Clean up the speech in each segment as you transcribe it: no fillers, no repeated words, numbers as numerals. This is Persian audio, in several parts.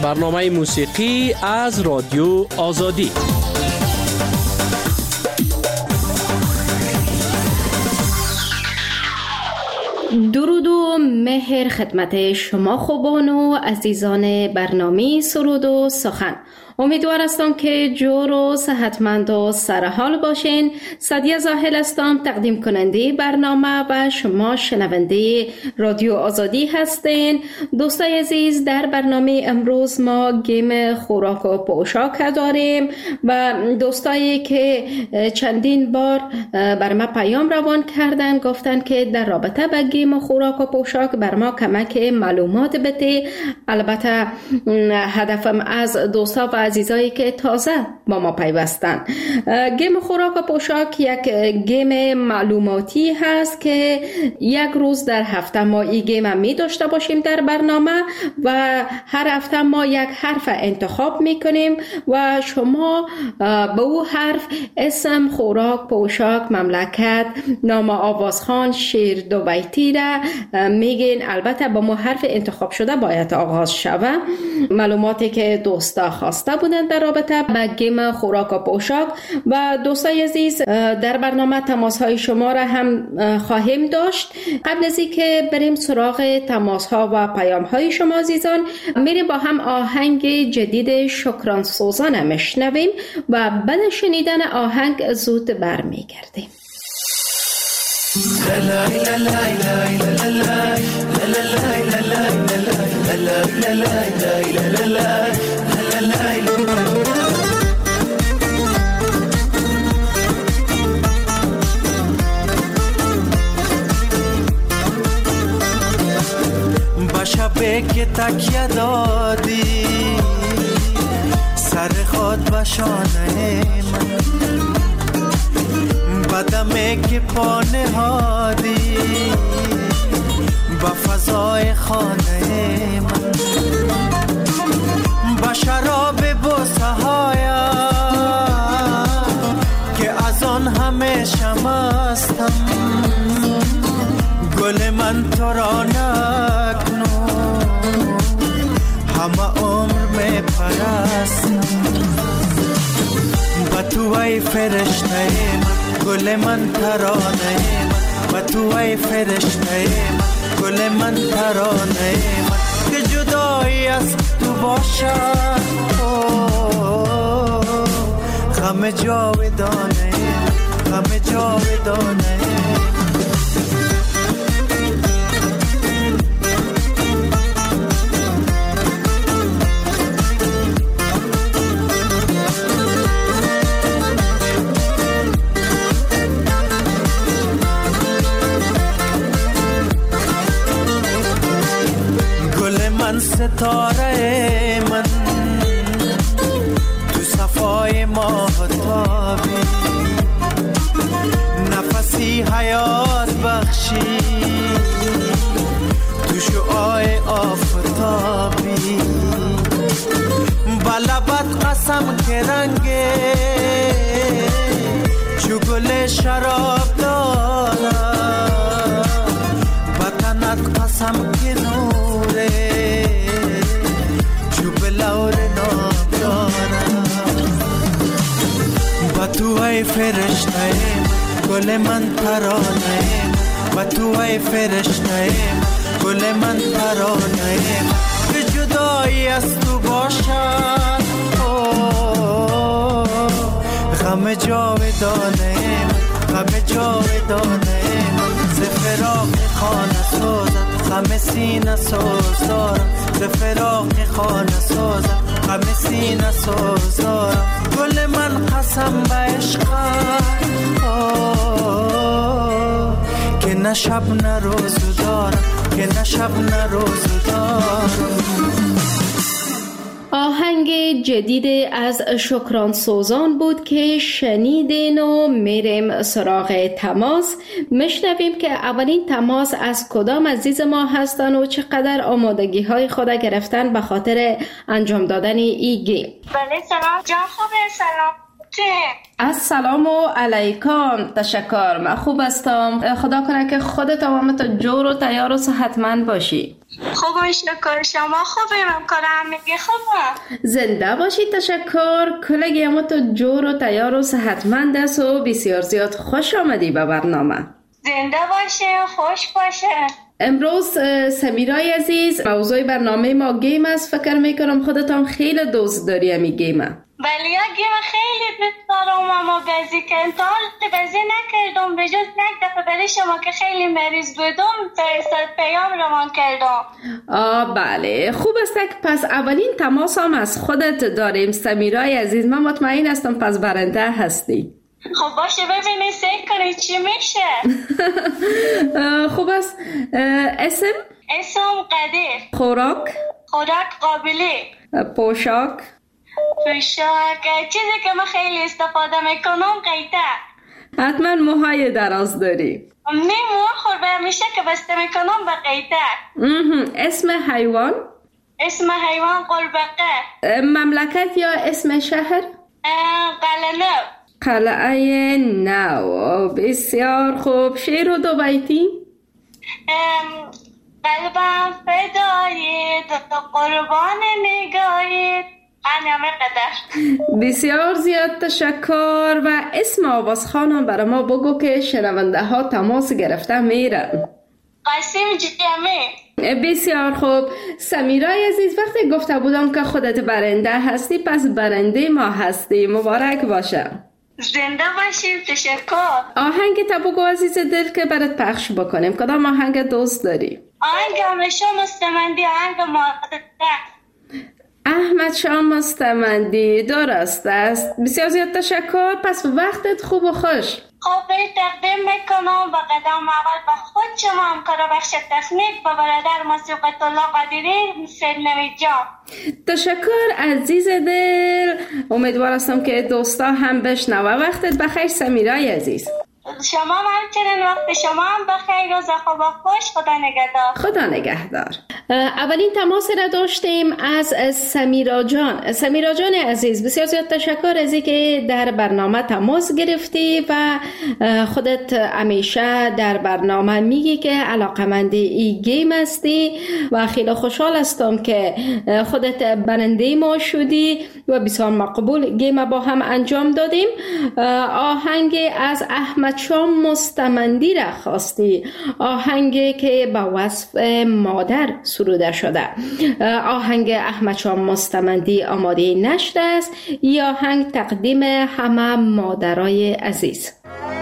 برنامه موسیقی از رادیو آزادی. درود و مهر خدمت شما خوبان و عزیزان برنامه سرود و سخن. امیدوار هستم که جور و صحتمند و سرحال باشین. سعدیه زاهل هستم، تقدیم کننده برنامه و شما شنونده رادیو آزادی هستین. دوستای عزیز، در برنامه امروز ما گیم خوراک و پوشاک داریم و دوستایی که چندین بار بر ما پیام روان کردن گفتن که در رابطه با گیم خوراک و پوشاک بر ما کمک معلومات بده. البته هدفم از دوستا و عزیزایی که تازه با ما پیوستن. گیم خوراک و پوشاک یک گیم معلوماتی هست که یک روز در هفته ما این گیم می داشته باشیم در برنامه و هر هفته ما یک حرف انتخاب می کنیم و شما به او حرف اسم، خوراک، پوشاک، مملکت، نام آوازخوان، شعر دو بیتی را میگین. البته با ما حرف انتخاب شده باید آغاز شوه. معلوماتی که دوستا خواسته بودن در رابطه با گیم خوراک و پوشاک و دوستای عزیز، در برنامه تماس های شما را هم خواهیم داشت. قبل از اینکه بریم سراغ تماس ها و پیام های شما عزیزان، میریم با هم آهنگ جدید شکران سوزان میشنویم و بعد شنیدن آهنگ زود برمیگردیم. با شبه که تکیه دادی سر خود به شانه من، بدمه که پا نهادی با فضای خانه من، با شراب بوسه هایم که از آن همیشه مستم، گل من تو را نکنو همه عمر می پرستم، با تو ای فرشته من، گل من ترانه من، با تو ای فرشته من، گل من ترانه من، که جدایی از تو باشد غم جاودانه، غم جاودانه. ستاره من تو صفای ماهتابی، نفسی حیات بخشی تو شعاع آفتابی، بلبت قسم که رنگه چو گل شراب دارم، وطنت قسم که نوره با تو ای فرشته گل من ترانه، با تو ای فرشته گل من ترانه، که جدایی از تو باشد غم جاودانه، غم جاودانه. ز فراق خانه سازد غم سینه ساز دارم، ز فراق خانه سازد غم سینه ساز دارم، گل من قسم به عشقت که نه شب نه روز دارم، که نه شب نه روز دارم. آهنگ جدید از شکران سوزان بود که شنیدین و میریم سراغ تماس. میشنویم که اولین تماس از کدام عزیز ما هستن و چقدر آمادگی های خود گرفتن به خاطر انجام دادن ای گیم. بله سلام جان، خوبه؟ سلام. السلام علیکم. تشکر، من خوب هستم. خدا کنه که خودت و تا جور و تیار و صحتمند باشی. خوبم شکر. شما خوبیم؟ کارم میگی خوبم. زنده باشید. تشکر. کلگی اما تو جور و تیار و صحتمند است و بسیار زیاد خوش آمدی به برنامه. زنده باشه، خوش باشه. امروز سمیرای عزیز، موضوع برنامه ما گیم است. فکر میکنم خودتان خیلی دوست داری امی گیمه. ولی یا گیم خیلی دوست دارم اما بازی کردم. تا حالا بازی نکردم به جز یک دفعه برای شما که خیلی مریض بودم فرستاد پیام روان کردم. بله خوب است. پس اولین تماس هم از خودت داریم سمیرای عزیز. من مطمئن هستم پس برنده هستی. خب باشه ببینید سعی کنید چی میشه. خوب است. اسم قدیر. خوراک قابلی. پوشاک چیزی که من خیلی استفاده میکنم قیته. حتما موهای دراز داری. موها خوربه میشه که بسته میکنم به قیته. اسم حیوان قلبقه. مملکت یا اسم شهر؟ قلعه نو. بسیار خوب. شعر و دو بیتی. قلبم فدایید قربان نگاهید. همه قدر. بسیار زیاد تشکر. و اسم آوازخانم برای ما بگو که شنونده ها تماس گرفته میرن. قاسم جمعی. بسیار خوب. سمیرای عزیز، وقتی گفته بودم که خودت برنده هستی پس برنده ما هستی. مبارک باشه. زنده باشید. تشکر. آهنگ تا بگو عزیز دل که برات پخش بکنیم. کدام آهنگ دوست داری؟ آهنگ احمد شاه مستمندی. آهنگ مادر. احمد شاه مستمندی. درست است. بسیار زیاد تشکر. پس وقتت خوب و خوش. خب تقدیم میکنم با قدم اول به خود شما همکار بخش تکنیک و برادر موسیقیت الله قدیری سید جان. تشکر عزیز دل. امیدوار هستم که دوستا هم بشنوه. وقتت بخیر سمیرای عزیز. شما همچنین وقت شما هم بخیر. روز خوب و خوش. خدا نگهدار. خدا نگهدار. اولین تماس را داشتیم از سمیرا جان. سمیرا جان عزیز، بسیار زیاد تشکر از اینکه در برنامه تماس گرفتی و خودت همیشه در برنامه میگی که علاقمند این گیم هستی و خیلی خوشحال هستم که خودت برنده ما شدی و بسیار مقبول گیم با هم انجام دادیم. آهنگ از احمد شاه مستمندی را خواستی. آهنگی که با وصف مادر سروده شده. آهنگ احمد شاه مستمندی آماده نشده است. یا آهنگ تقدیم همه مادرای عزیز.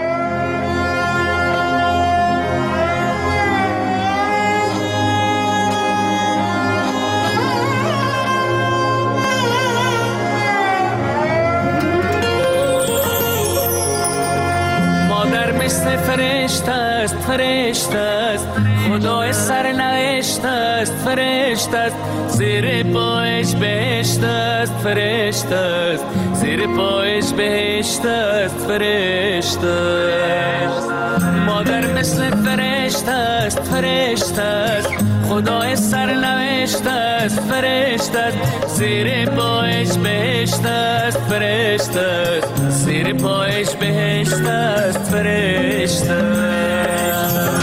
مادر مثل فرشته است، فرشته است، خدای سرنوشت است، فرشته است، زیر پایش بهشت است، فرشته است، زیر پایش بهشت است، فرشته است. مادر مثل فرشته است، فرشته است، خدای سرنوشت است، فرشته است، زیر پایش بهشت است، فرشته است، زیر پایش بهشت است، فرشته است.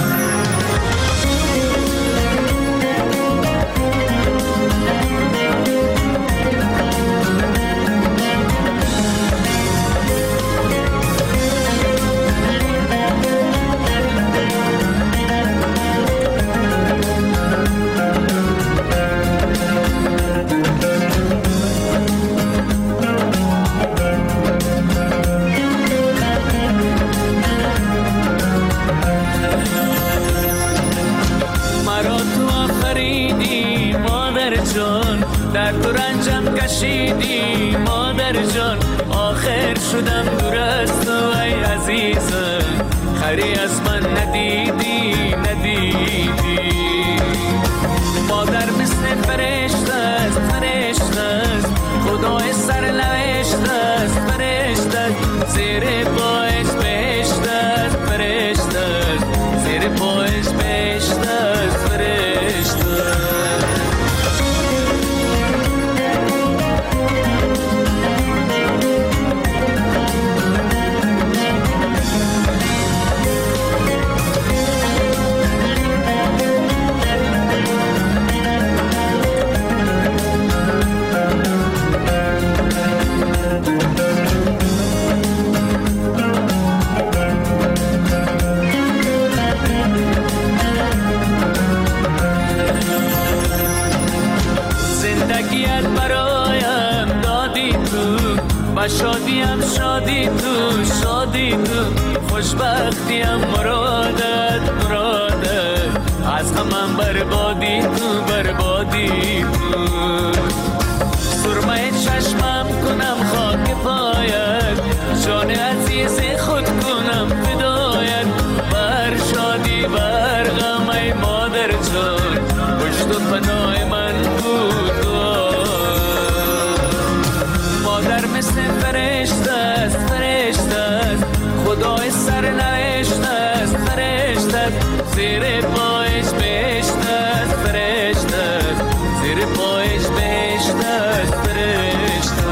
در تو رنجم کشیدی مادر جان، آخر شدم دور از تو ای عزیزم، خری از من ندیدی ندیدی. مادر مثل فرشته است، فرشته است، خدای سرنوشت است، فرشته است، زیر پایش بهشت است، فرشته است، زیر پایش بهشت است، فرشته است. تو خوشبختیم مرادت از غمم بربادی تو سرمه چشمم کنم خاک پایت جان عزیز خود کنم فدایت بر شادی بر غم ای مادر جان پشت و پناه من بود مادر مثل فرشته است خدای سرنوشت است فرشته است زیر پایش بهشت است فرشته است زیر پایش بهشت است فرشته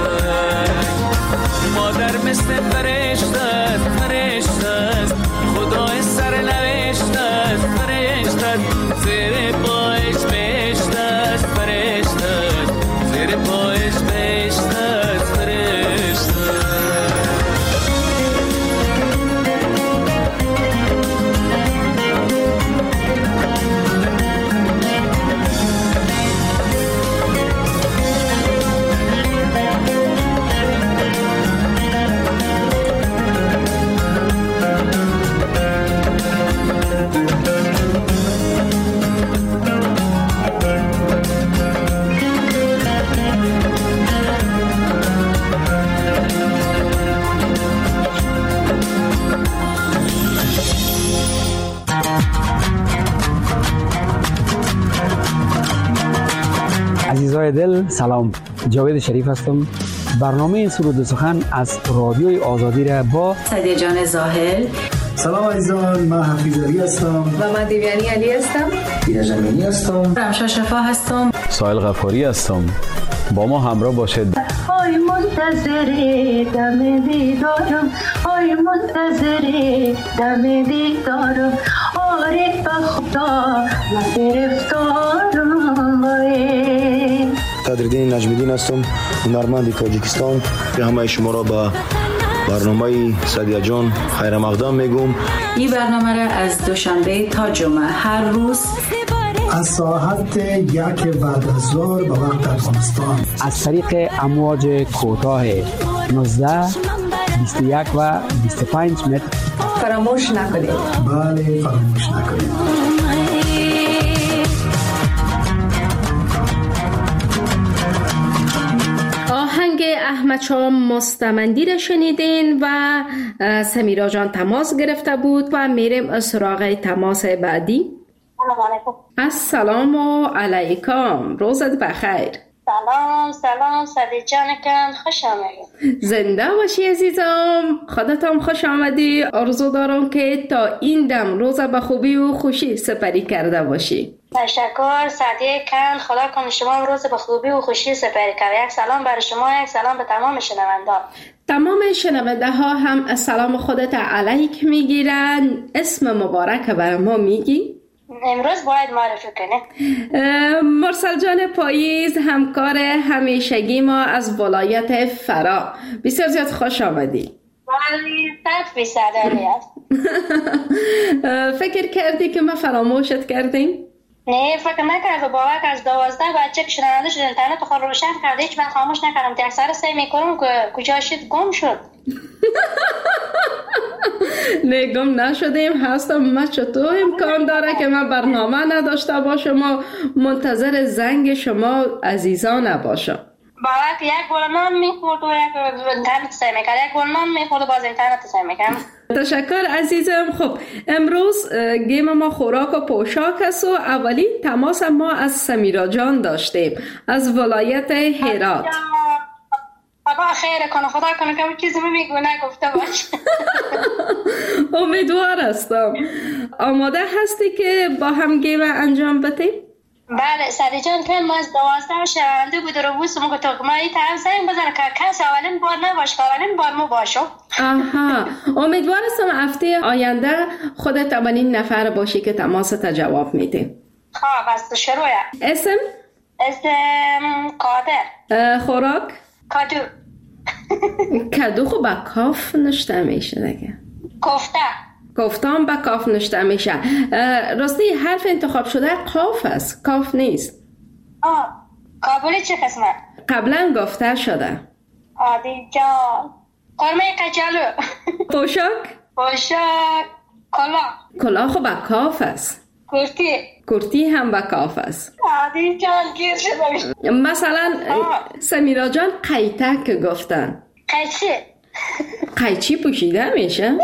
مادر مثل فرشته است خدای سرنوشت است فرشته است زیر پایش بهشت است فرشته است زیر پایش بهشت است فرشته عزیزای دل سلام، جاوید شریف هستم. برنامه سرود و سخن از رادیوی آزادی را با سعدیه جان زاهل. سلام عزیزان، من حفیظ علی هستم و من دیویانی علی هستم. دینا جمیلی هستم. رمشا شفا هستم. سایل غفاری هستم. با ما همراه باشید. آی منتظر دم دیدارم، آی منتظر دم دیدارم، آره به خدا من گرفتارم. صدرالدین نجمیدین هستم، هنرمند تاجیکستان. به همه شما را به برنامه سعدیه جان خیر مقدم میگم. این برنامه را از دوشنبه تا جمعه هر روز از ساعت 1 بعد از ظهر به وقت افغانستان از طریق امواج کوتاه 19 21 و 25 متر فراموش نکنید. بله، فراموش نکنید. آهنگ احمد شاه مستمندی را شنیدین و سمیرا جان تماس گرفته بود و میریم سراغ تماس بعدی. السلام علیکم، روزت بخیر. سلام سعدیه جانکم، خوش آمدید. زنده باشی عزیزم، خودتم خوش آمدی. آرزو دارم که تا این دم روز به خوبی و خوشی سپری کرده باشی. تشکر سعدیه کن، خدا کنه شما روز به خوبی و خوشی سپری کرد. یک سلام برای شما، یک سلام به تمام شنوندگان. تمام شنونده ها هم سلام خودت علیک میگیرن. اسم مبارک برای ما میگی؟ امروز باید معرفی کنه. مرسل جان پاییز، همکار همیشگی ما از ولایت فرا. بسیار زیاد خوش آمدی. ولی 100% عالی است. فکر کردی که ما فراموشت کردیم؟ نه، فکر نکردم. باور از 12 بچه که شنونده شد اینترنت خود روشن کرده، هیچ من خاموش نکردم. که اکثر سعی میکنم که کجا شد گم شد. نه گم نشدیم، هستم. من چطور امکان داره که من برنامه نداشته باشم و منتظر زنگ شما عزیزان نباشم. باور که یک بول نان میخورد و یک اینترنت سعی میکرد، یک بول نان میخورد و باز اینترنت سعی میکرد. تشکر عزیزم. خب امروز گیم ما خوراک و پوشاک است و اولین تماس ما از سمیرا جان داشتیم از ولایت هرات. خدا خیر کنه، خدا کنه که چیزی میگو نگفته باش. امیدوار هستم. آماده هستی که با هم گیم انجام بدیم؟ بله سعدیه جان، که ما از 12 شنونده بود رو بود سمو که ما این طرف زنگ بزنه که کس اولین بار نباشه، که اولین بار ما باشم. آها، امیدوار هستم هفته آینده خودت اولین نفر باشی که تماست جواب میده. خب از شروع. اسم قادر. خوراک کادو. کادو خب با کاف نشته میشه دیگه. کوفته. کوفتان با کاف نشته میشه. راستی حرف انتخاب شده قاف است، کاف نیست. کابلی چه قسمه؟ قبلا گفته شده. عادی جان. قرمه کچالو. پوشاک کلاه خب با کاف است. کرتی هم با کاف است. عادی جان گیر شده. مثلا سمیرا جان قیتک گفتن. قیچی پوشیده میشه؟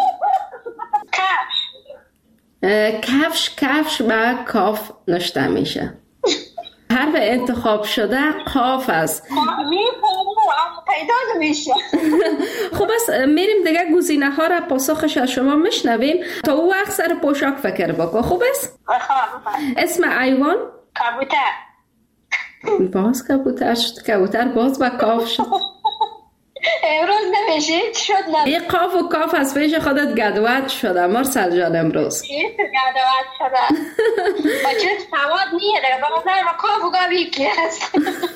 کفش با کاف نشته میشه. حرف انتخاب شده قاف است. پیدا نمیشه. خب بس میریم دیگه گزینه ها را پاسخش از شما میشنویم. تا او وقت سر پوشاک فکر بکن. خوب است؟ اسم حیوان؟ کبوتر. باز کبوتر شد. کبوتر باز با کاف شد. امروز نمیشه شد نه. این قاف و کاف از پیش خودت گدوت شده مرسل جان امروز. گدوت شده. بچه سواد نیه دیگه. با نظر ما کاف و گاف یکی هست.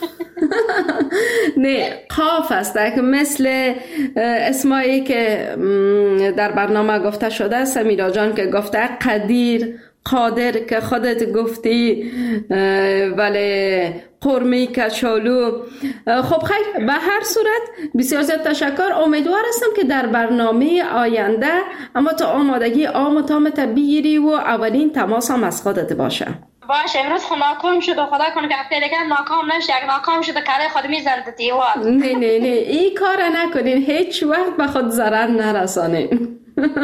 نه قاف است که مثل اسمایی که در برنامه گفته شده. سمیرا جان که گفته قدیر، قادر که خودت گفتی، ولی قرمی کچالو. خب خیر، به هر صورت بسیار زیاد تشکر. امیدوار هستم که در برنامه آینده اما تو آمادگی آم و تامت بگیری و اولین تماس هم از خودت باشه. باشه امروز خود ناکام شد و خدا کنه که هفته دیگه ناکام نشه. اگه ناکام شد کاره خود میزنده دیوار. نه این کار نکنین. هیچ وقت به خود ضرر نرسانین.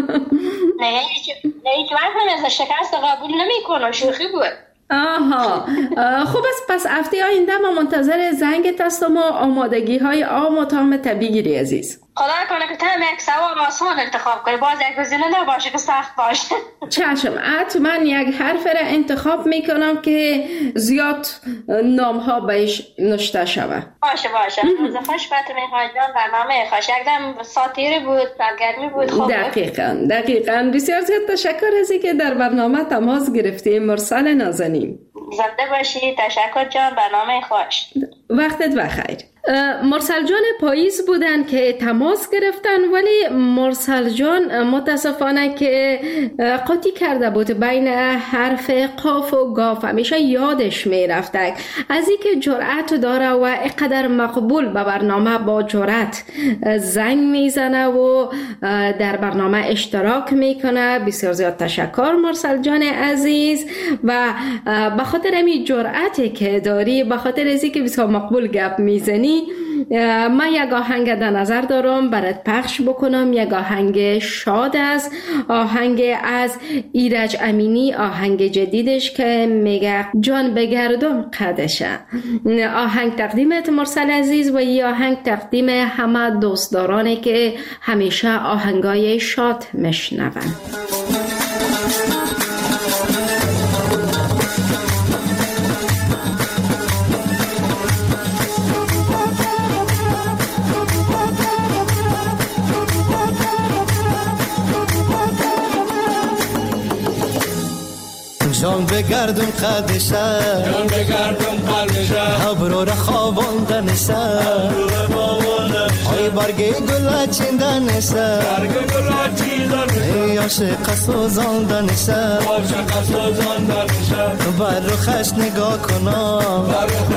نه هیچ وقت من شکست قبول نمیکنم. شوخی بود. آها خوب است. پس هفته آینده ما منتظر زنگت هستم و آمادگی های آم و تام بگیری عزیز. خدا کنه که تم یک سوال آسان انتخاب کنی. باز یک گزینه نباشه که سخت باشه. چشم. حتما یک حرف را انتخاب میکنم که زیاد نام ها بهش نشته شوه. باشه روز خوش باتون جان. برنامه خوش. یکدم ساتیری بود، سرگرمی بود. خوب دقیقاً. بسیار زیاد تشکر از اینکه در برنامه تماس گرفتیم. مرسل نازنین. زنده باشی. تشکر جان. برنامه خوش. وقتت بخیر. مرسل جان پاییز بودن که تماس گرفتن، ولی مرسل جان متاسفانه که قاطی کرده بود بین حرف قاف و گاف. همیشه یادش میرفته از این که جرأت داره و اینقدر مقبول به برنامه با جرأت زنگ میزنه و در برنامه اشتراک میکنه. بسیار زیاد تشکر مرسل جان عزیز. و به خاطر همین جرأتی که داری، به خاطر ازی که بسیار مقبول گپ میزنی، من یک آهنگ در نظر دارم برات پخش بکنم. یک آهنگ شاد است. آهنگ از ایرج امینی. آهنگ جدیدش که میگه جان بگردم قدشه. آهنگ تقدیمت مرسل عزیز و این آهنگ تقدیم همه دوستدارانی که همیشه آهنگای شاد میشنون. جان بگردم قدشه ابرو را خواباندنشه ای برگی گل چیندنشه ای عاشق سوزاندنشه بر روخش نگاه کنم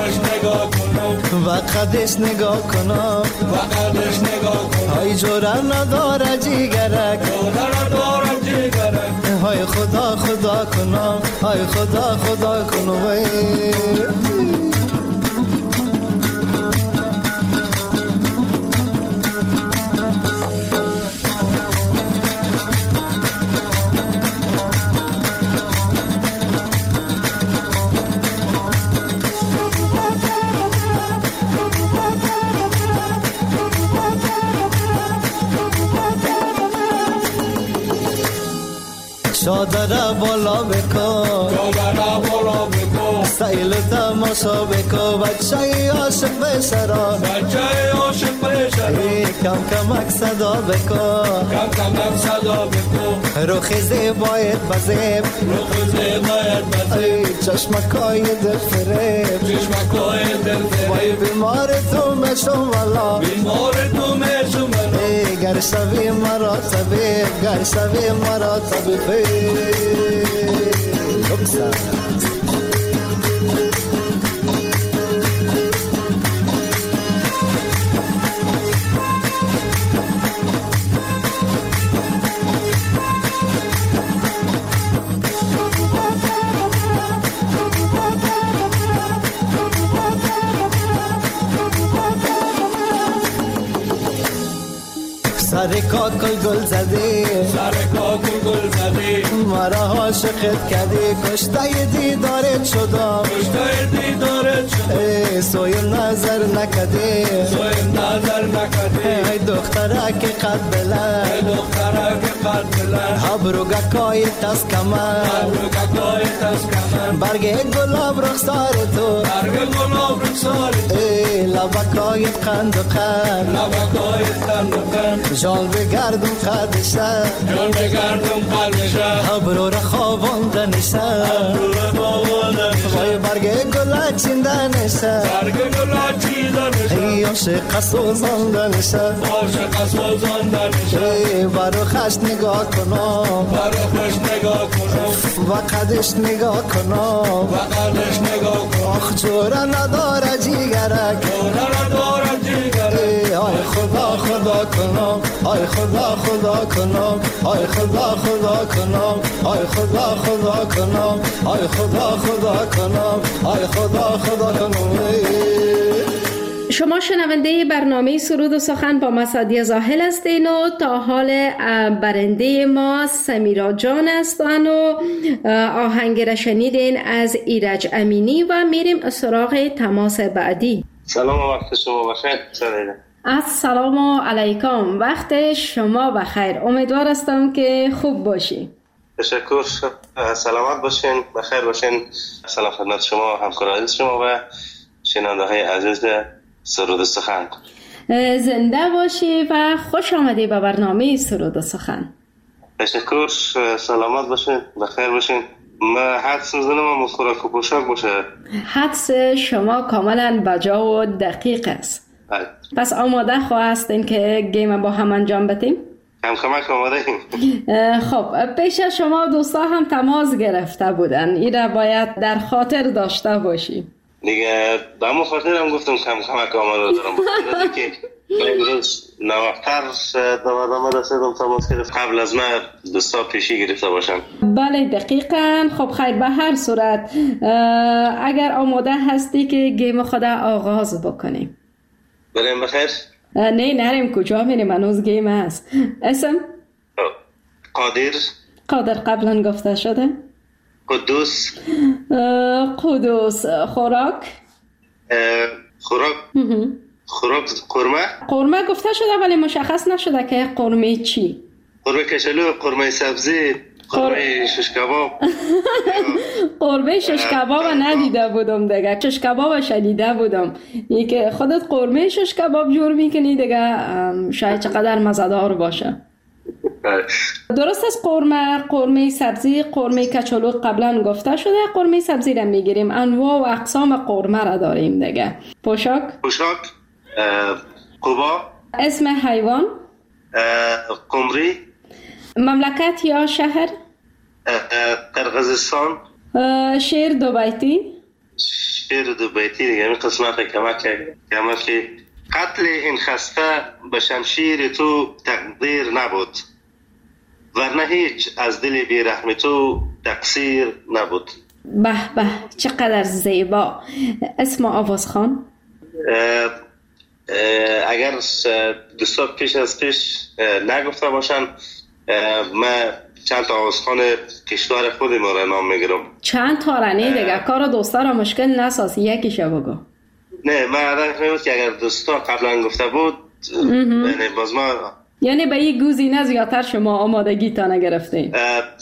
و قدش نگاه کنم ای جوره نداره جیگرک های خدا کنم های خدا کنم. شادره بالا بکن سیل تماشا بکن بچه عاشق بشرا کم کمک صدا بکن روخ زیبایت بزیب چشمکای دل فریب وای بیمار تو میشم والا گر شوی مرا طبیب گر شوی مرا طبیب. کاکل گل زدی مرا عاشقت کردی کشته دیدارت شدم سویم نظر نکدی ای دختره که قد بلند ابروگکای تست کمن برگ گلاب رخسار تو لبکای قند و قند جان بگردم قدشن ابرو را خواباندنشن وای برگ گلا چیندنشن ای عاشق سوزاندنشن برو خش نگاه کنم و قدش نگاه کنم آخ جوره نداره جیگرک آی خدا خدا کنم آی خدا خدا کنم آی خدا خدا کنم آی خدا خدا کنم آی خدا خدا کنم آی خدا خدا کنم. شما شنونده برنامه سرود و سخن با مسعدی زاهل هستین و تا حال برنده ما سمیرا جان هستن و آهنگ را شنیدین از ایرج امینی و میریم سراغ تماس بعدی. سلام و وقت شما بخیر. السلام علیکم، وقت شما بخیر. امیدوار هستم که خوب باشی. تشکر، سلامت باشین، بخیر باشین. سلام خدمت شما، همکاران شما و شنونده های عزیز سرود و سخن. زنده باشی و خوش آمدی به برنامه سرود و سخن. تشکر، سلامت باشین، بخیر باشین. من حدس میزنم خوراک و پوشاک باشه. حدس شما کاملا بجا و دقیق است. پس آماده هستین که گیم با هم انجام بدیم؟ هم کمک آماده ایم. خب پیش از شما دوستا هم تماس گرفته بودن، این باید در خاطر داشته باشی. دیگه به همون خاطر هم گفتم کمک آماده دارم که امروز نوقتر دوادامه رسیدم تماس گرفت قبل از من دوستا پیشی گرفته باشم. بله دقیقاً. خب خیر، به هر صورت اگر آماده هستی که گیم خود آغاز بکنیم. بریم بخیر؟ نه نریم، کجا میریم؟ هنوز گیم هست. اسم؟ قادر قبلا گفته شده. قدوس. خوراک قرمه گفته شده ولی مشخص نشده که قرمه چی. قرمه کچلو، قرمه سبزی، قرمه شش کباب. قرمه شش کباب ندیده بودم دیگه، شش کباب شنیده بودم. این که خودت قرمه شش کباب جور میکنی دیگه، شاید چقدر مزه‌دار باشه. درست است. قرمه سبزی، قرمه کچلو قبلا گفته شده. قرمه سبزی را میگیریم، انواع و اقسام قرمه را داریم دیگه. پوشاک قبا. اسم حیوان قمری. مملکت یا شهر قرقیزستان. شعر دو بیتی دیگه. این قسمت که قتل این خسته به شمشیر تو تقدیر نبود، ورنه هیچ از دل بیرحم تو تقصیر نبود. به به چقدر زیبا. اسم آوازخوان. اگر دوستا پیش نگفته باشن، من چند تا آوازخوان کشور خود ما را نام میگیرم. چند تا را نه دیگه، کار دوستا را مشکل نساز، یکیشو بگو. نه من عادت می‌کنم که اگر دوستا قبلا گفته بود یعنی باز ما یعنی به یک گزینه زیادتر شما آمادگی تا نگرفتین.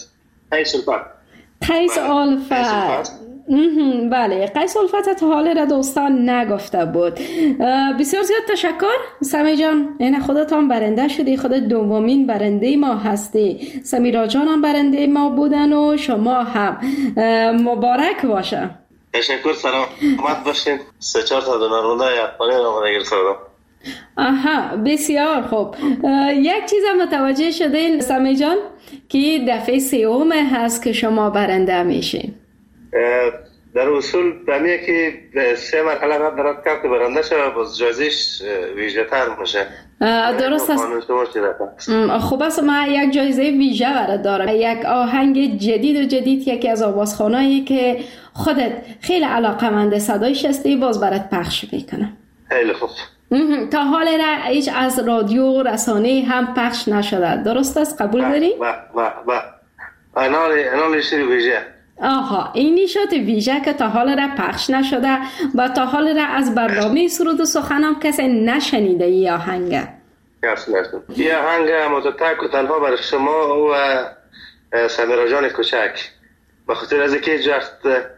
قیس الفت. بله، قیس الفت تا حال را دوستان نگفته بود. بسیار زیاد تشکر سمی جان، این خودت هم برنده شدی، خودت دومین برنده ما هستی. سمیرا جان هم برنده ما بودن و شما هم. مبارک باشه. تشکر، سلامت باشین. 3-4 تا دونرونده یادپانی را گرفته بودم. آها بسیار خوب. یک چیز هم متوجه شدین سمی جان که دفعه سوم هست که شما برنده میشین. در اصول دمیه که 3 مرحله قبل دارد که برنده شد، باز جایزش ویژه تر میشه. درست است. خوب است. ما یک جایزه ویژه برات دارم، یک آهنگ جدید یکی از آوازخوانایی که خودت خیلی علاقه‌مند صدایش هستی، باز برات پخش میکنم. خیلی خوب. تا حال را هیچ از رادیو رسانه هم پخش نشده، درست است؟ قبول داری؟ انال شیر ویژه. آها، این نشات ویژه که تا حال را پخش نشده و تا حال را از برنامه سرود و سخن هم کسی نشنیده ای آهنگ. این آهنگ متتک و تنها برای شما و سمیرا جان کوچک، به خاطر از اینکه جفت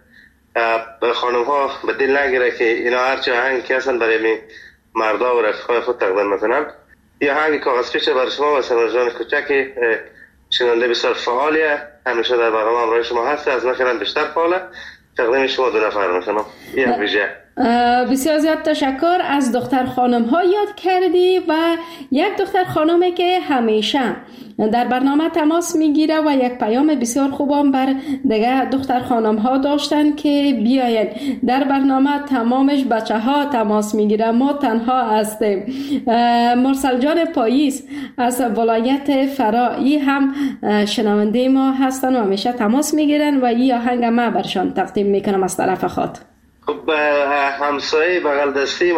خانم ها به دل نگیره که اینا هرچه آهنگ که هستن برای مردا و رفقای خود تقدیم میکنن. این آهنگ کاغذ پیچه برای شما و سمیرا جان کوچک، شنونده بسیار فعالیه، همیشه در برنامه همراه شما هست، از من بیشتر فعاله. تقدیم شما 2 نفر میکنم. یک ویژه. بسیار زیاد تشکر. از دختر خانم ها یاد کردی و یک دختر خانمی که همیشه در برنامه تماس میگیره و یک پیام بسیار خوبم بر دیگه دختر خانم ها داشتن که بیاین در برنامه. تمامش بچه ها تماس میگیره، ما تنها هستیم. مرسل جان پاییز از ولایت فرایی هم شنونده ما هستن و همیشه تماس میگیرن و این آهنگ ما برشان تقدیم میکنم از طرف خود. خب همسایه بغل دستی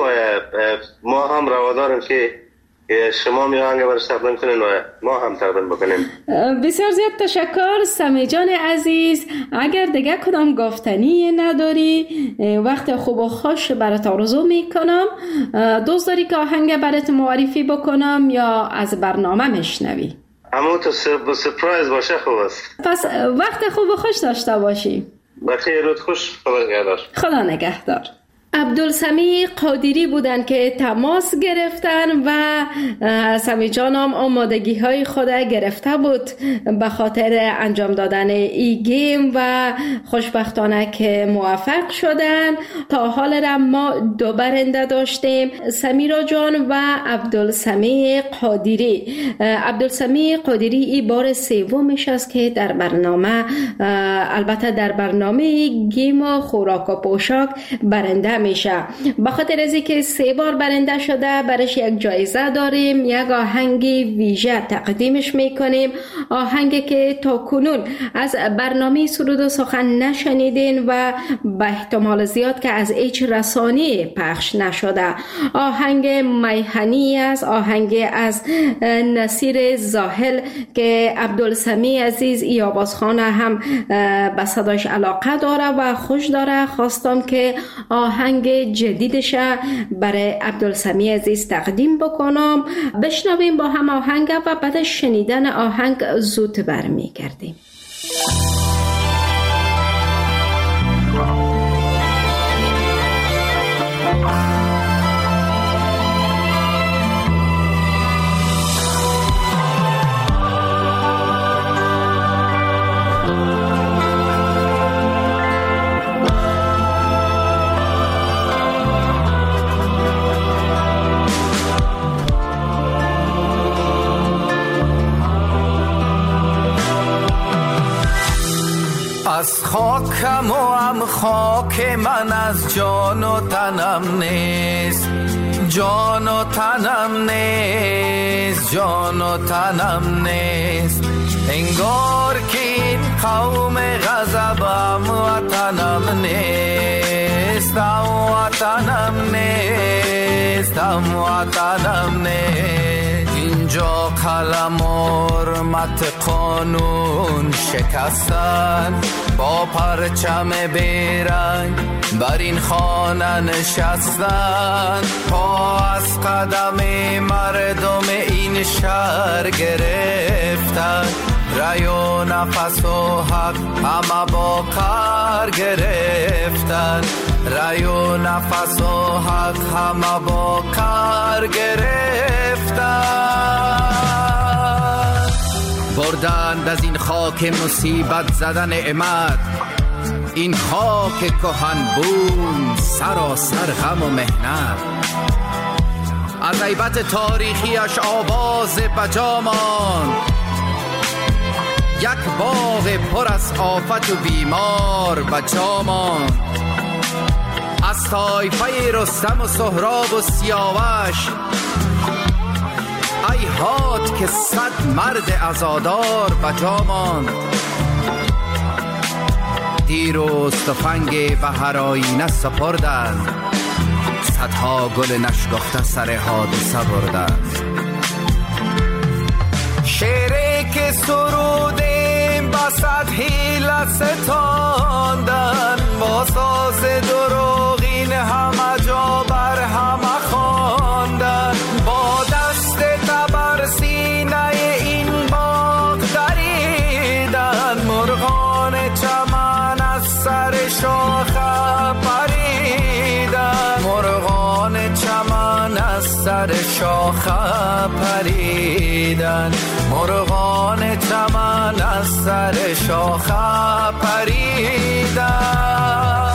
ما هم روادارم که شما می آهنگ برش تقدیم کنین و ما هم تقدیم بکنیم. بسیار زیاد تشکر سمی جان عزیز. اگر دیگه کدام گفتنی نداری، وقت خوب و خوش برات آرزو میکنم. دوست داری که آهنگ برات معرفی بکنم یا از برنامه میشنوی؟ همون تو سپرایز باشه خوب است. پس وقت خوب و خوش داشته باشی. بخیر، رود خوش. خدا نگهدار. خدا نگهدار. عبدالسمیع قادری بودن که تماس گرفتن و سمی جانم آمادگی های خود گرفته بود به خاطر انجام دادن ای گیم و خوشبختانه که موفق شدن. تا حال را ما 2 برنده داشتیم، سمیرا جان و عبدالسمیع قادری. عبدالسمیع قادری این بار 3مش است که در برنامه، البته در برنامه گیم و خوراک و پوشاک برنده میشه. به خاطر از اینکه 3 بار برنده شده برایش یک جایزه داریم، یک آهنگ ویژه تقدیمش میکنیم، آهنگی که تا کنون از برنامه سرود و سخن نشنیدین و به احتمال زیاد که از هیچ رسانه پخش نشده. آهنگ میهنی است، آهنگ از نصیر زاهل که عبدالسمیع عزیز ای آوازخانه هم به صداش علاقه داره و خوش داره. خواستم که آهنگ جدیدش برای عبدالسمیع عزیز تقدیم بکنم. بشنویم با هم آهنگ و بعد شنیدن آهنگ زود برمیگردیم. از خاکم و هم خاک من، از جان و تنم نیست، جان و تنم نیست، جان و تنم نیست. انگار که این قوم غضبم وطنم نیست، وطنم نیست، وطنم نیست. اینجا قلم و حرمت قانون شکستن، با پرچم بیرنگ بر این خانه نشستن. پا از قدم مردم این شهر گرفتن، رای و نفس و حق همه با کار گرفتن، رای و نفس و حق همه با کار گرفتن. بردند از این خاک مصیبت زدن نعمت، این خاک کهن بون سراسر غم و مهنت. از عیبت تاریخیش آواز بجامان، یک باغ پر از آفت و بیمار بجامان. از طایفه رستم و سهراب و سیاوش، ای هات که 100 مرد عزادار بجامان. دیروز تفنگ به هر آینه سپردند، صدها گل نشکفته سر حادثه برده است. شعری که سرودیم با صد حیله ستاندن، با ساز دروغین همه جا بر همه خواندن، با دست تبر سینه این باغ دریدن، مرغان چمن از سر شاخه پریدن، مرغان چمن از سر شاخه پریدن، مرغان چمن از سر شاخه پریدن.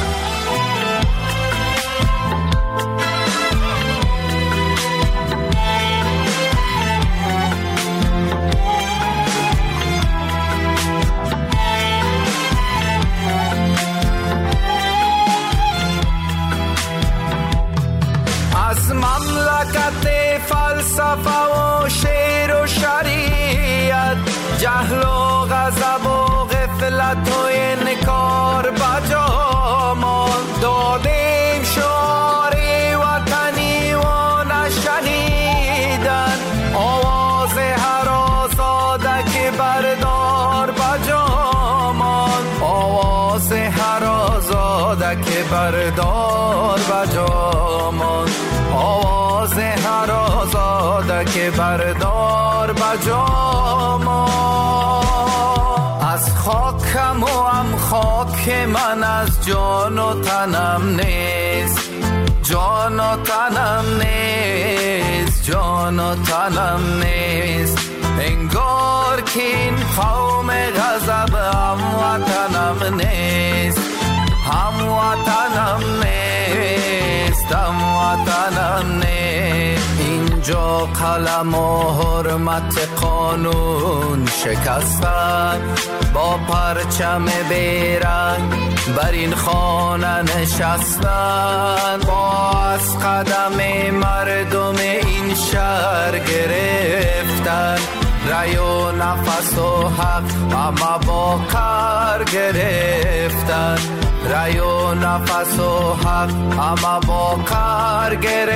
از مملکت فلسفه و شعر و شریعت، جهل و غضب و غفلت و انکار بجا ماند، دادیم شعار وطنی و نشنیدن، آواز هر آزاده که بردار بجا ماند، آواز هر آزاده که بردار بجا ماند، آواز هر آزاده که بردار بجا ماند. از خاکم و هم خاک من از جان و تنم نیست، جان و تنم نیست، جان و تنم نیست، انگار که این قوم غضب هم وطنم نیست، هم وطنم نیست، هم وطنم نیست. اینجا قلم و حرمت قانون شکستن، با پرچم بیرنگ بر این خانه نشستن، با از قدم مردم این شهر گرفتن، رای و نفس و حق اما با کار گرفتن، رای و نفس و حق اما با کار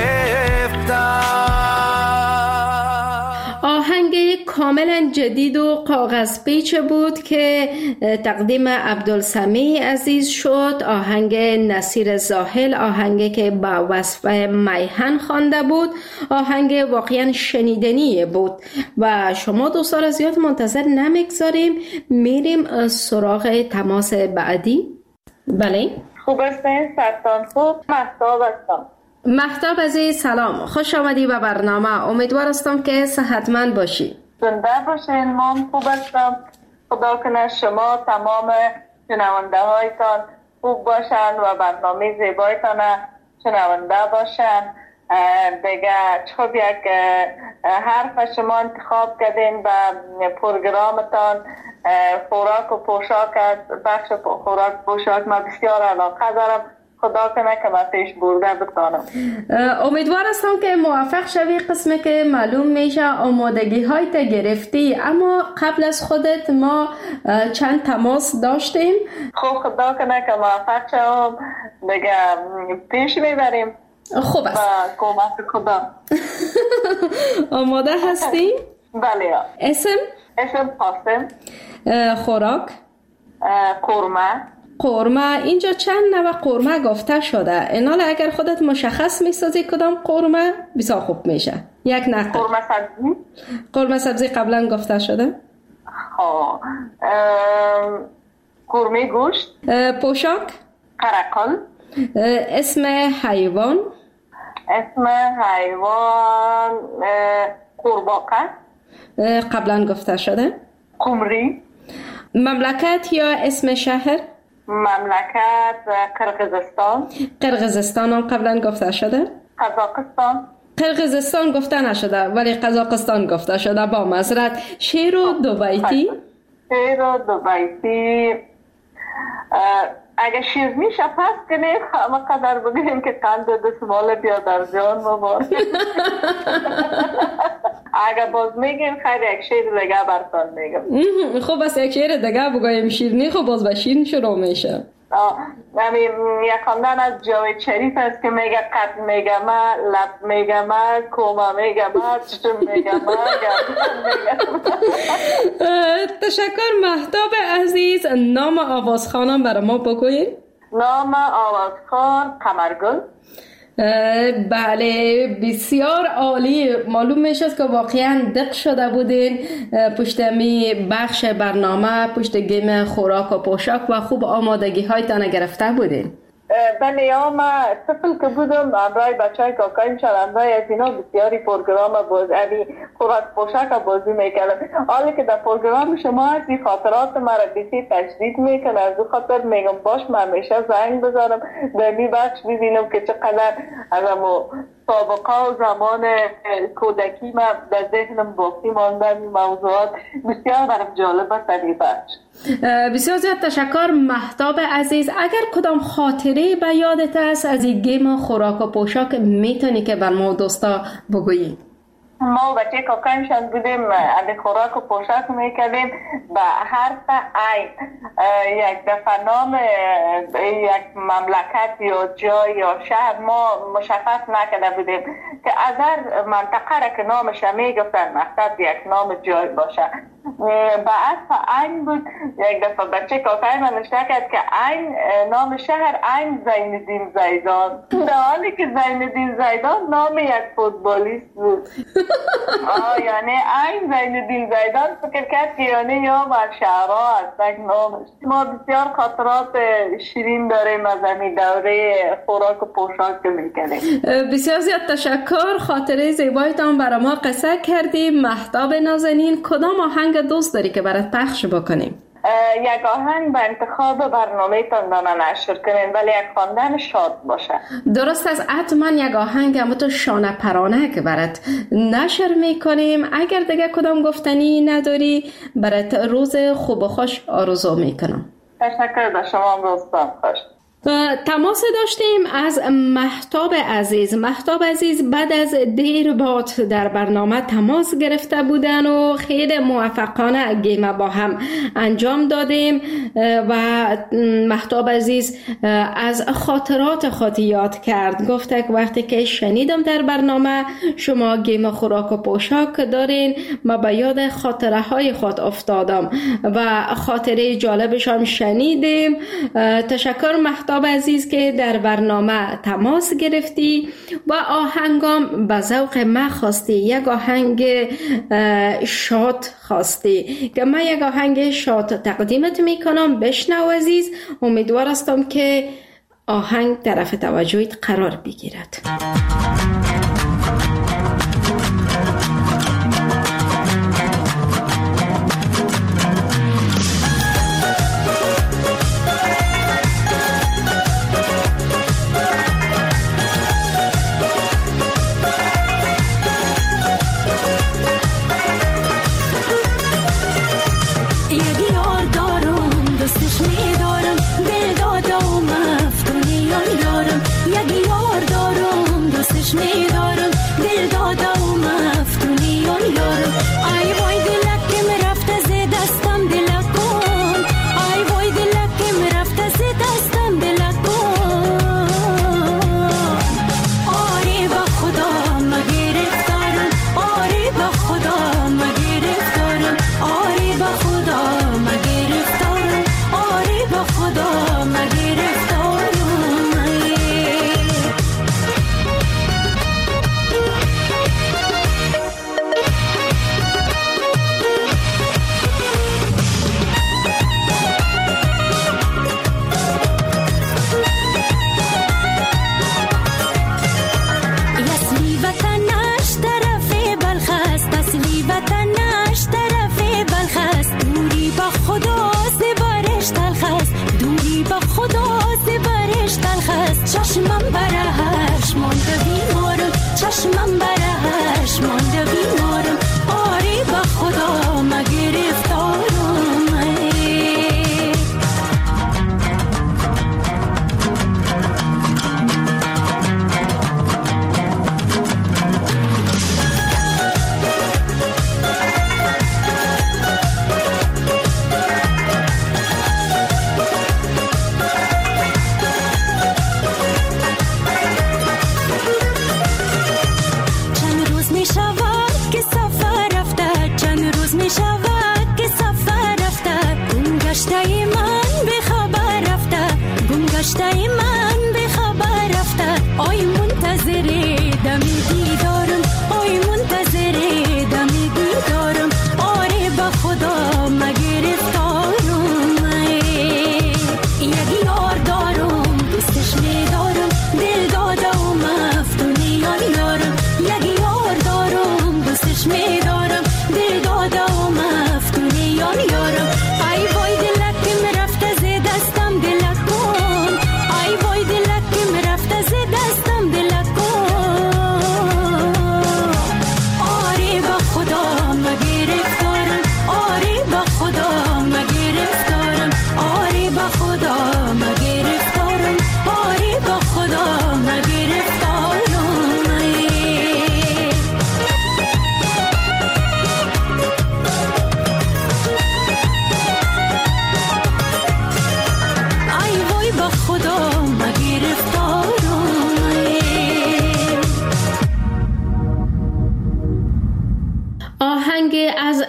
گرفتن. آهنگ کاملا جدید و کاغذ پیچ بود که تقدیم عبدالسمیع عزیز شد. آهنگ نصیر زاهل، آهنگی که با وصف میهن خوانده بود، آهنگ واقعا شنیدنی بود و شما دوستان زیاد منتظر نمیگذاریم، میریم سراغ تماس بعدی. بله خوب هستین؟ سرطان خوب؟ مهتاب هستم. مهتاب عزیز سلام، خوش آمدی به برنامه. امیدوار هستم که صحتمند باشی. زنده باشین. من خوب هستم. خدا کنه شما تمام شنونده هایتان خوب باشن و برنامه زیبایتان شنونده باشن. دیگه خب یک حرف شما انتخاب کردین به پروگرامتان خوراک و پوشاک است. بخش خوراک و پوشاک من بسیار علاقه دارم. خدا کنه که من پیش برده بتانم. امیدوار هستم که موفق شوی. قسمی که معلوم میشه آمادگی هایت گرفتی، اما قبل از خودت ما چند تماس داشتیم. خب خدا کنه که موفق شوم. دیگه پیش میبریم. خوب است. با کمک خدا. آماده هستی؟ بله. اسم قاسم. خوراک قورمه. اینجا چند نوع قورمه گفته شده. اینال اگر خودت مشخص میسازی کدام قورمه بسیار خوب میشه. یک نقل. قورمه سبزی قبلا گفته شده. قورمه گوشت. پوشاک قرقل. اسم حیوان قورباغه قبلا گفته شده. قمری. مملکت یا اسم شهر؟ مملکت قرقیزستان هم قبلا گفته شده. قرقیزستان گفته نشده ولی قزاقستان گفته شده. با معذرت. شیر و دو بیتی. اگه شیر میشه پس کنیم همه قدر بگیم که قند دستمال بیا در جان مبار. اگه باز میگیم خیلی یک شیر دیگه برتان میگم. خب بس یک شیر دیگه بگویم شیرنی. خب باز به شیرین شروع میشه. یک خواندن از جاوید شریف است که میگه قد میگه ما، لب میگه ما، کوما میگه ما، چشم میگه ما، تشکر. مهتاب عزیز، نام آوازخوانم برای ما بگویید. نام آوازخوان قمرگل. بله، بسیار عالی. معلوم میشه که واقعا دق شده بودین پشت می بخش برنامه، پشت گیم خوراک و پوشاک و خوب آمادگی هایتان گرفته بودین. بله، ما طفل که بودم همراه بچه های کاکایم شلنده از اینا بسیاری پروگرام خوراک پوشاک بازی میکردم. حالی که در پروگرام شما از این خاطرات مرا بسی تجدید میکنه، از او خاطر میگم باش من همیشه زنگ بزنم در این بخش ببینم که چقدر از سابقه و زمان کودکی من در ذهنم باقی ماندن موضوعات بسیار برام جالب است در این بخش. بسیار زیاد تشکر مهتاب عزیز. اگر کدام خاطره به یادت است از این گیم خوراک و پوشاک میتونی که بر ما دوستا بگویی؟ ما بچه کاکایمشان بودیم، از خوراک و پوشاک میکردیم به حرف عین یک دفعه نام یک مملکت یا جای یا شهر ما مشخص نکرده بودیم که از هر منطقه را که نامش میگفتن مقصد یک نام جای باشه. به حرف عین بود. یک دفعه بچه کاکایم نوشته کرد که عین نام شهر عین زین‌الدین زیدان، در حالی که زین‌الدین زیدان نام یک فوتبالیست بود. یعنی عین زین‌الدین زیدان فکر کرد که یعنی یا بر شهرها هستن نامش. ما بسیار خاطرات شیرین داریم از همین دوره خوراک و پوشاک که میکنیم. بسیار زیاد تشکر. خاطره زیبایتان برای ما قصه کردیم. مهتاب نازنین، کدام آهنگ دوست داری که برات پخش بکنیم؟ یک آهنگ به انتخاب برنامه تان نشر کنین، ولی یک خواندن شاد باشه. درست است. حتما یک آهنگ هم تو شانه پرانه که برات نشر میکنیم. اگر دیگه کدام گفتنی نداری برات روز خوب و خوش آرزو میکنم. تشکر به شما، روزتان خوش. تماس داشتیم از مهتاب عزیز. مهتاب عزیز بعد از دیر باد در برنامه تماس گرفته بودن و خیلی موفقانه گیم با هم انجام دادیم و مهتاب عزیز از خاطرات خود یاد کرد. گفته که وقتی که شنیدم در برنامه شما گیم خوراک و پوشاک دارین، ما به یاد خاطره های خود افتادم و خاطره جالبشان شنیدیم. تشکر مهتاب عزیز که در برنامه تماس گرفتی و آهنگام به ذوق من خواستی. یک آهنگ شاد خواستی که من یک آهنگ شاد تقدیمت میکنم. بشنو عزیز. امیدوار هستم که آهنگ طرف توجهت قرار بگیرد.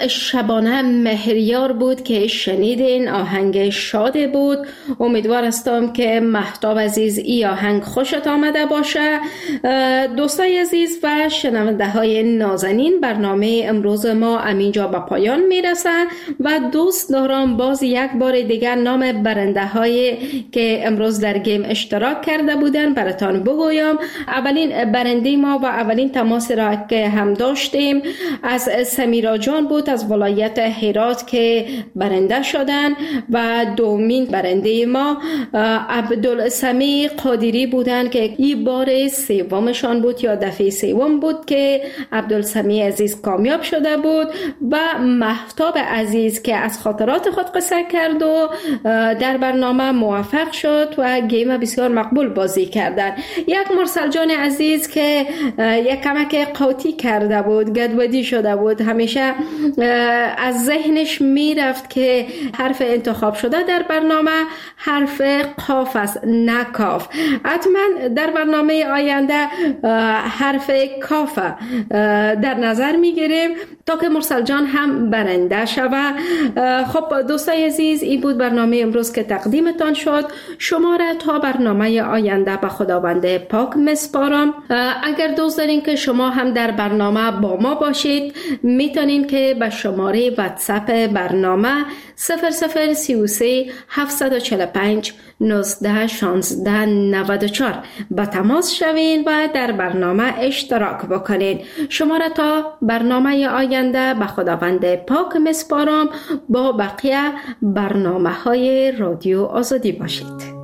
شبانه مهریار بود که شنیدین. آهنگ شاد بود. امیدوار هستم که مهتاب عزیز ای آهنگ خوشت آمده باشه. دوستای عزیز و شنونده های نازنین، برنامه امروز ما همینجا به پایان میرسه و دوست دارم باز یک بار دیگر نام برنده هایی که امروز در گیم اشتراک کرده بودن براتان بگویم. اولین برنده ما و اولین تماس را که هم داشتیم از سمیرا جان بود از ولایت هرات که برنده شدن و دومین برنده ما عبدالسمی قادری بودن که این بار سومشان بود یا دفعه سوم بود که عبدالسمی عزیز کامیاب شده بود و مهتاب عزیز که از خاطرات خود قصه کرد و در برنامه موفق شد و گیم بسیار مقبول بازی کردن. یک مرسل جان عزیز که یک کمک قاطی کرده بود، گدودی شده بود، همیشه از ذهنش میرفت که حرف انتخاب شده در برنامه حرف قاف است نه کاف. حتما در برنامه آینده حرف کاف در نظر میگیریم تا که مرسل جان هم برنده شوه. خب دوستای عزیز، این بود برنامه امروز که تقدیمتان شد. شما را تا برنامه آینده به خداوند پاک مسپارم. اگر دوست دارین که شما هم در برنامه با ما باشید، میتونین که به شماره واتساپ برنامه 0033 745 19 16 94 با تماس شوین و در برنامه اشتراک بکنین. شما را تا برنامه آینده به خداوند پاک مسپارم. با بقیه برنامه های رادیو آزادی باشید.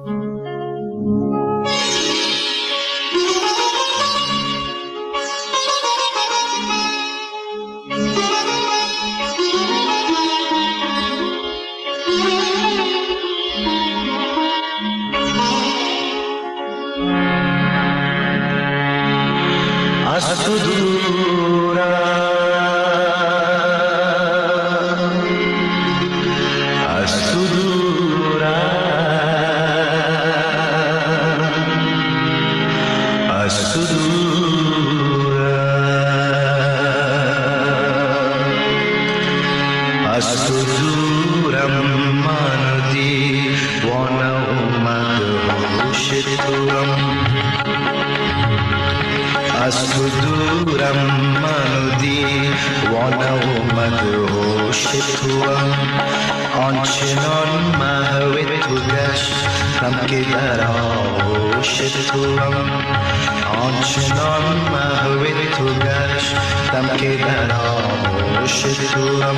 از تو دورم، از تو دورم، از تو دورم، از تو دورم، من دیوانه اومد هوش توام. از تو دورم، من دیوانه اومد هوش توام. آنچنان محو تو گشتم که در آغوش توام. آنچنان محو تو گشتم که در آغوش توام.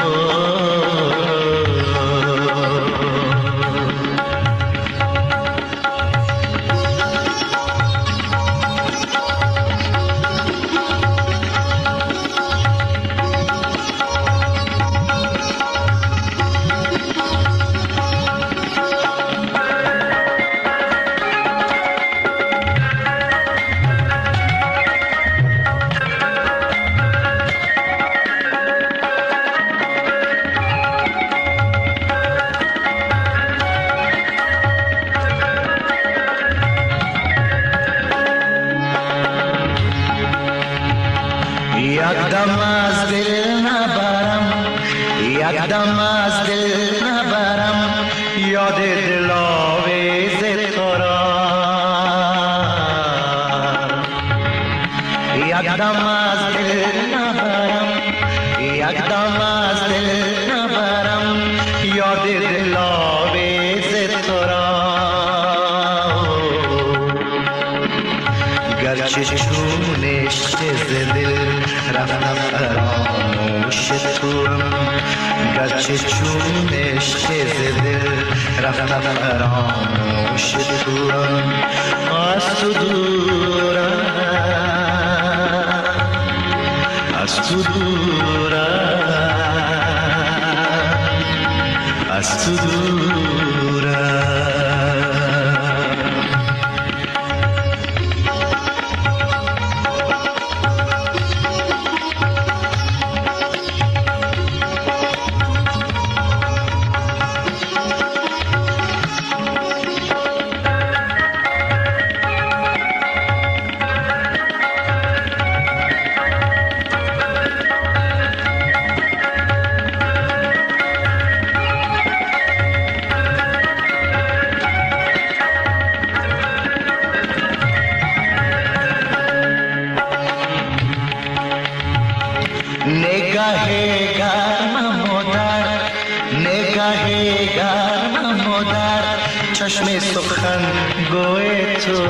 یکدم از دل نبرم، یکدم از دل نبرم یاد دلاویز تو را. یکدم از دل نبرم، یکدم از دل نبرم یاد دلاویز تو را. گرچه چونش ز دل رفتم فراموش توام. گرچه چونش ز دل رفتم فراموش توام. از تو دورم، از تو دورم، از تو دورم. نگاه گرم مادر چشم سخن گوی تو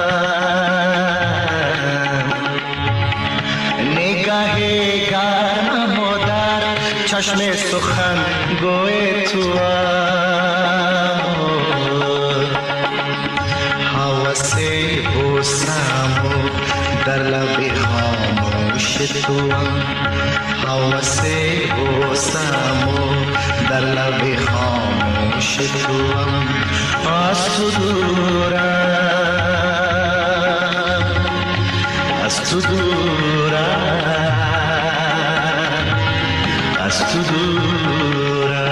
نگاه گرم مادر چشم سخن گوی تو حوث بوسم در لب خاموش تو حوث بوسم در لب خاموش تو از تو دورم از تو دورم از تو دورم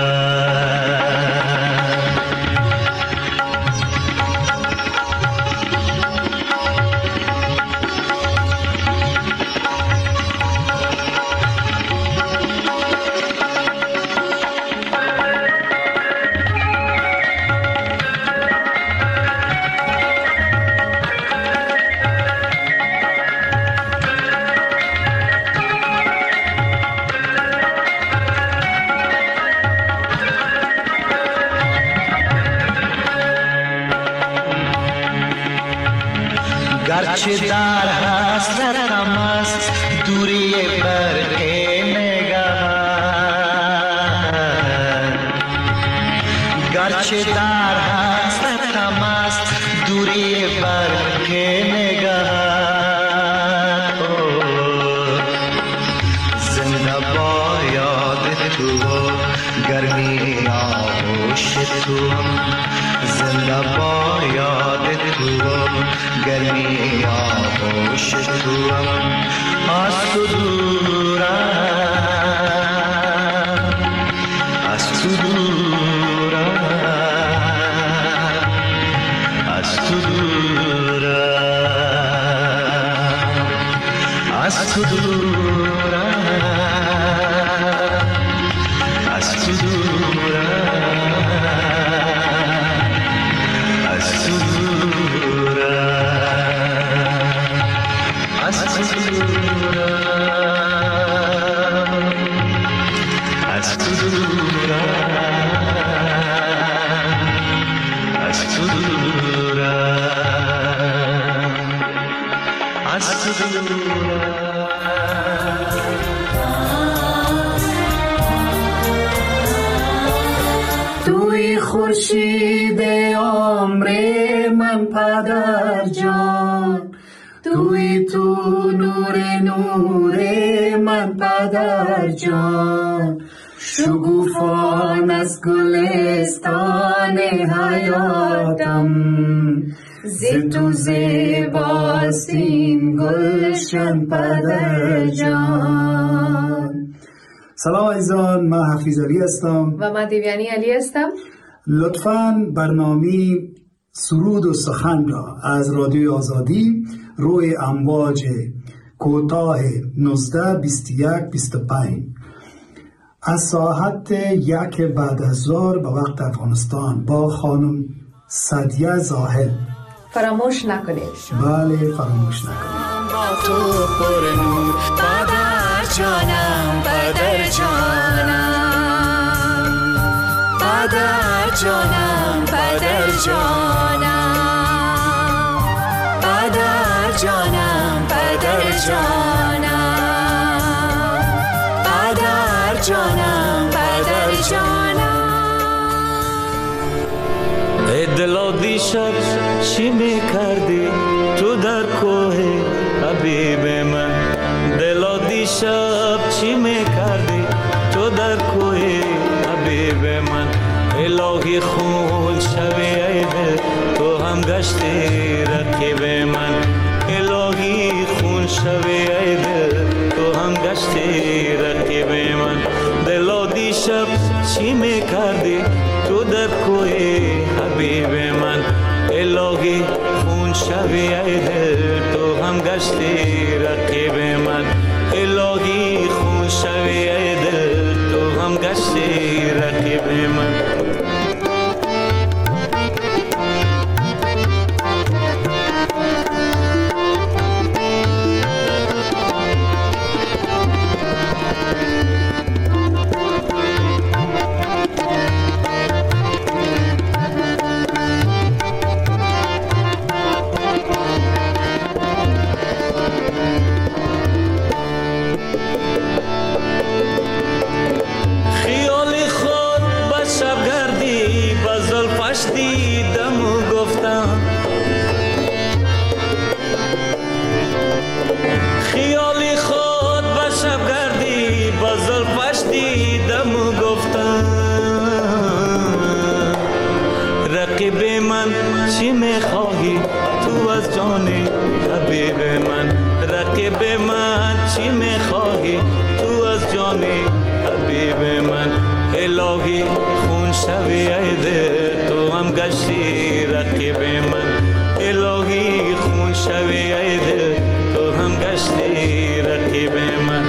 گرچه در حسرتم است دوری برق نگهت گرچه در حسرتم است دوری برق نگهت زنده با یاد تو گرمی آغوش تو زنده با یاد تو گرمی آغوش تو از تو دورم از تو دورم از تو دورم از تو دورم از تو دورم از تو توی خورشید عمر من پدر جان توی تو نور من پدر جان شگوفان از گلستان حیاتم ز تو زیباست این گلشن پدر جان. سلام عزیزان، من حفیظ علی هستم و من دیویانی علی هستم. لطفاً برنامه سرود و سخن را از رادیوی آزادی روی امواج کوتاه 19 21 25 از ساعت 1 بعد از ظهر به وقت افغانستان با خانم سعدیه زاهد فراموش نکنید. بله فراموش نکنید. با تو پر نور پدر جانم پدر جانم پدر جانم پدر جانم پدر جانم پدر جانم پدر جانم پدر جانم. ای دلا دیشب چی میکردی تو در کوه حبیب من دلا دیشب چی میکردی تو در کوه حبیب من الهی خون شوی ای دل تو هم گشتی رقیب من الهی خون شوی ای دل تو هم گشتی رقیب من دلا دیشب چی میکردی تو در کوه حبیب من الهی خون شوی ای دل تو هم گشتی رقیب من الهی خون شوی ای دل تو هم گشتی رقیب من. چی میخواهی تو از جان حبیب من؟ رقیب من چی میخواهی تو از جان حبیب من؟ الهی خون شوی ای دل تو هم گشتی رقیب من. الهی خون شوی ای دل تو هم گشتی رقیب من.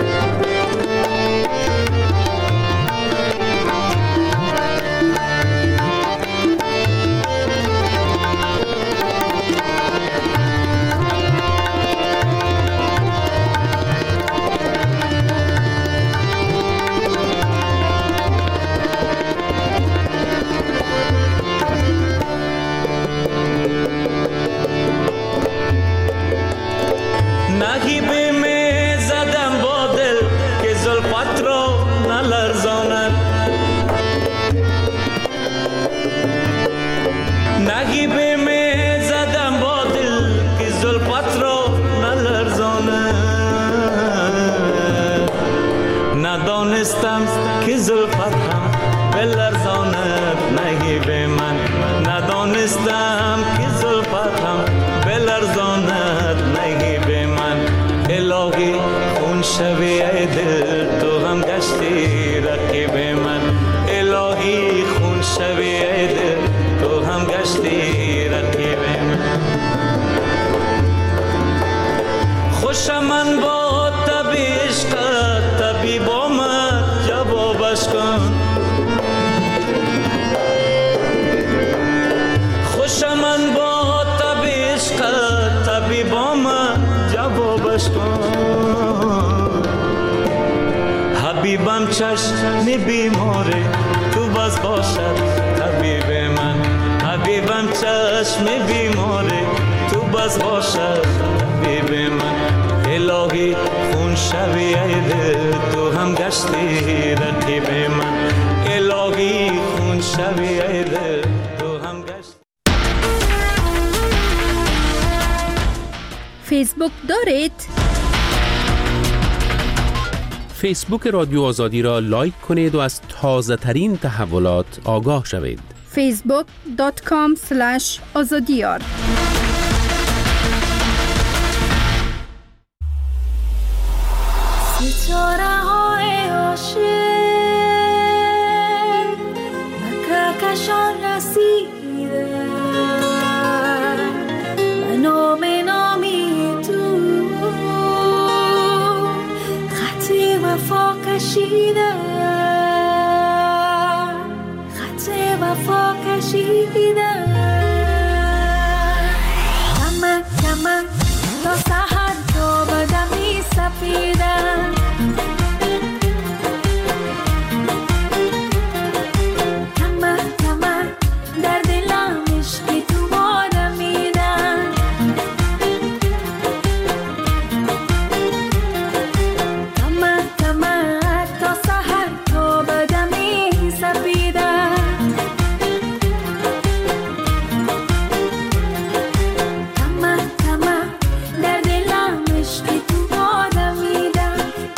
ندانستم که زلفت هم بلرزاند نگیب من. ندانستم که زلفت هم بلرزاند نگیب من. الهی خون شوی ای دل تو هم گشتی رقیب من. الهی خون شوی ای دل تو هم گشتی رقیب من. خوشم من با طبع عشقت طبیب آمد جوابش کن. خوشم من با طبع عشقت طبیب آمد جوابش کن. حبیبم چشم بیماره تو باز باشد طبیب من. حبیبم چشم بیماره تو باز باشد طبیب من. الهی خون شوی ای دل تو هم گشتی رقیب من. الهی خون شوی ای دل تو هم گشتی. فیسبوک دارید؟ فیسبوک رادیو آزادی را لایک کنید و از تازه ترین تحولات آگاه شوید. facebook.com/azadiyar ستاره های عاشق مکهکشان رسیده و نامی تو خط وفا کشیده. خط وفا کشیده. کمه تا سحر تا بدمی سفیده. در دلم عشقی تو بادم میدن. کمه تا سحر تا بدمی سفیده. کمه در دلم عشقی تو بادم میدن.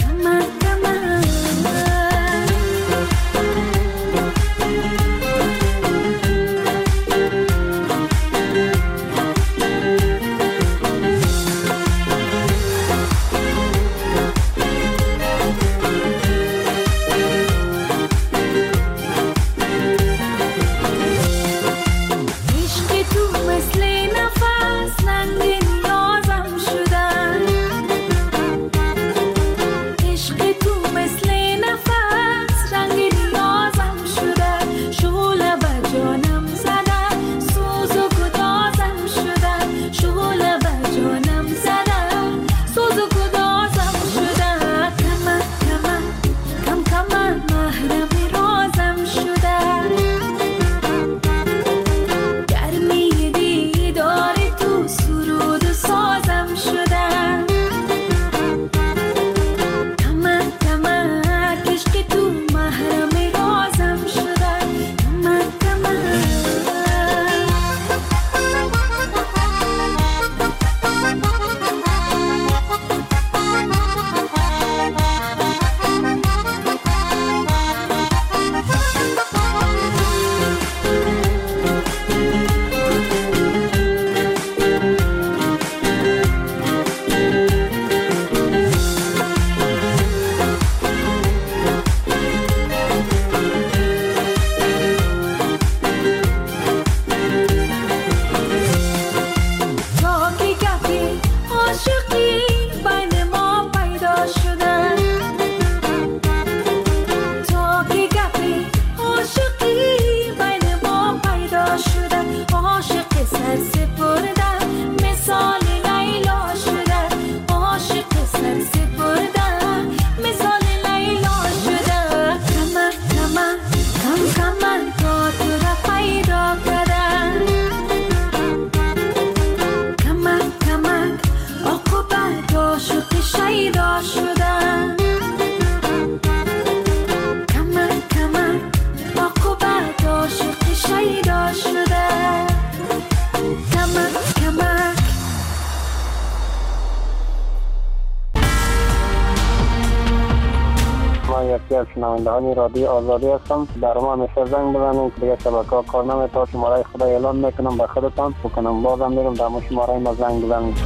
یکی از شنوندهان رادیو آزادی هستم. برام همیشه زنگ بزنید که دیگه شبکه‌ها کار نمی‌کنه. شماره خدا اعلام میکنم به خودتان بکنم بازم میرم در شماره ما زنگ بزنید.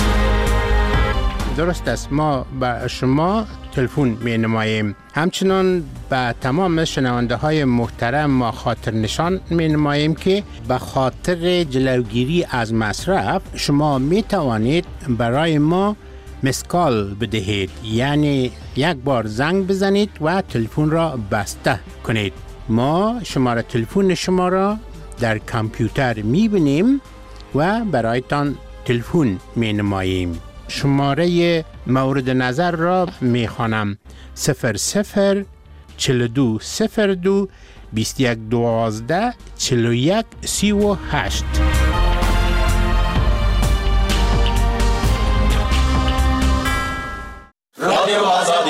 درست است، ما به شما تلفن می نماییم. همچنان به تمام شنونده های محترم ما خاطر نشان می نماییم که به خاطر جلوگیری از مصرف شما می توانید برای ما مسکال بدهید، یعنی یک بار زنگ بزنید و تلفن را بسته کنید. ما شماره تلفن شما را در کامپیوتر می بینیم و برایتان تلفن می نماییم. شماره مورد نظر را می خوانم: 00 42 02 21 12 41 38. رادیو آزادی